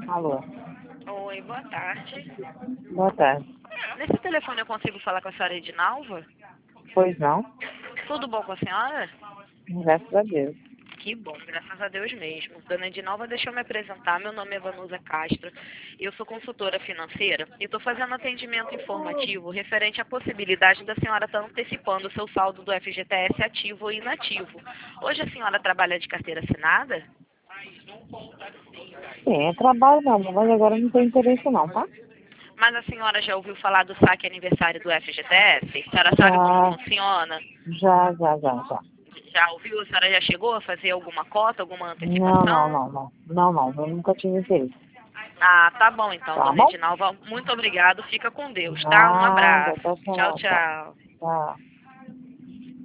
Alô, Oi, boa tarde. boa tarde. Nesse telefone eu consigo falar com a senhora Edinalva? Pois não? Tudo bom com a senhora? Graças a Deus. Que bom, graças a Deus mesmo. Dona Edinalva, deixa eu me apresentar. Meu nome é Vanusa Castro. Eu sou consultora financeira e estou fazendo atendimento informativo referente à possibilidade da senhora estar antecipando o seu saldo do FGTS ativo ou inativo. Hoje a senhora trabalha de carteira assinada? Sim, é trabalho não, mas agora não tem interesse não, tá? Mas a senhora já ouviu falar do saque aniversário do FGTS? A senhora sabe como Já, funciona? já. Já ouviu? A senhora já chegou a fazer alguma cota, alguma Não, não, antecipação? não, não. Não, não, eu nunca tive interesse. Ah, tá bom então, Tá dona bom? Edinalva. Muito obrigado. Fica com Deus, tá? Um Nada, abraço. tá Tchau, certo. tchau. Tá.